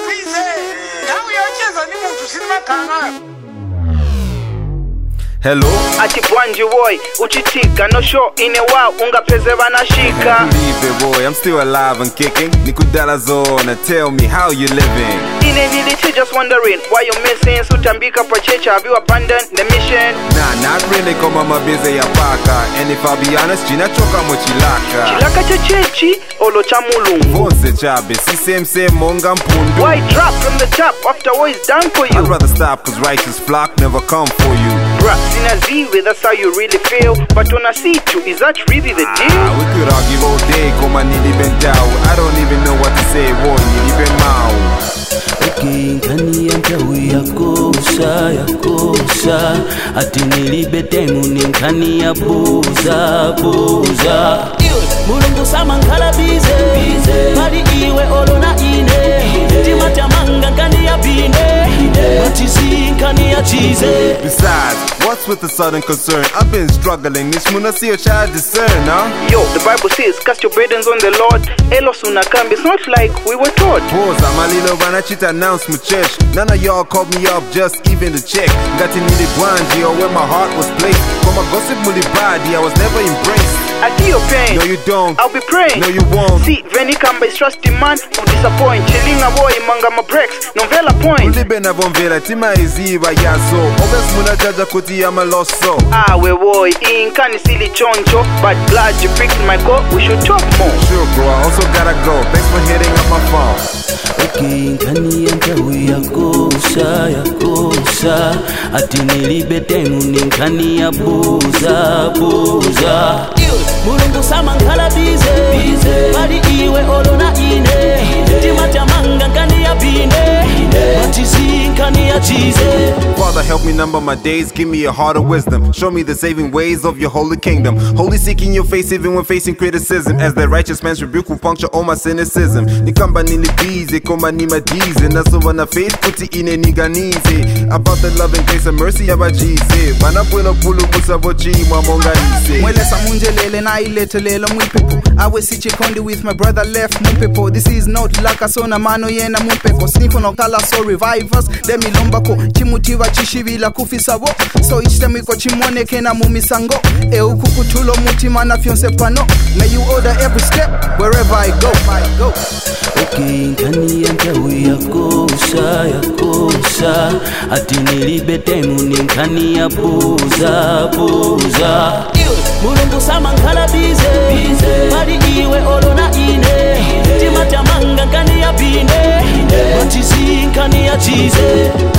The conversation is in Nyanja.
Hello? Ati Bwanji boy, uchitika no show ine wow ungapeze vanashika. Believe it boy, I'm still alive and kicking. Nikudala zona, tell me how you living. Ine nilichi just wondering why you missing. Sutambika pachecha, have you abandoned the mission? Nah, not really, kama mabize ya paka. And if I'll be honest, china choka mochilaka. Chilaka chechechi, olo chamulungu. Vonse chabe, si same monga mpundu. Why drop from the top after what is done for you? I'd rather stop cause righteous flock never come for you. Bruh, sinaziwe, that's how you really feel. But when I see you, is that really the deal? We could argue all day, koma nili bentao. I don't even know what to say, boy, nili ben mao. Nkani ya mtawi ya kosha ati nilibetemu ni nkani ya buza mulungu sama nkala bize pali iwe olona ine timatamanga nkani ya bine matizi nkani ya chize. Besides, what's with the sudden concern? I've been struggling, this muna see a child discern, huh? Yo, the Bible says, cast your burdens on the Lord. Elos unakambi, it's not like we were taught. Pause, I'm a little vanachita announce my church. None of y'all called me up, just even to check. Got in the Bwanji or where my heart was placed. For my gossip muli body, I was never embraced. I feel your pain. No you don't. I'll be praying. No you won't. See, Veni Kamba is trusting man who disappoint. Chilling a boy, manga my breaks. Novella point. Ulibena vonvela, tima iziva yaso. Obes muna jaja kuti ya maloso. Ah, we boy, inkani sili choncho. But glad you picked my call, we should talk more. Sure bro, I also gotta go. Thanks for hitting up my phone. Nkani ya mtawi ya kosha ati nilibetemu ni nkani ya buza mulungu sama nkala bize pali iwe olona ine timatamanga nkani ya bine matizi nkani ya chize. Father, help me number my days, give me a heart of wisdom. Show me the saving ways of your holy kingdom. Holy seeking your face even when facing criticism. As the righteous man's rebuke will puncture all my cynicism. Nikamba nilibize, koma ni madize. Naso wana faith kuti ine niganize. About the love and grace and mercy of Jesus. Bana pwelo pulu busa bochi mwamonga ise. Mwelesa munjelele na iletelelo mwipepo. Awe sichikondi with my brother left mwipepo. This is not laka sona mano yena mwipepo. Snifo no kala so revive us. Demi lombako chimutiwa chishivila kufisabo. So each time wiko chimoneke na mumisango. Kukutulo mutima na fionse pano. May you order every step wherever I go. Nkani ya mtawi ya kosha ati nilibetemu ni nkani ya buza mulungu sama nkala bize pali iwe olona ine timatamanga nkani ya bine matizi nkani ya chize.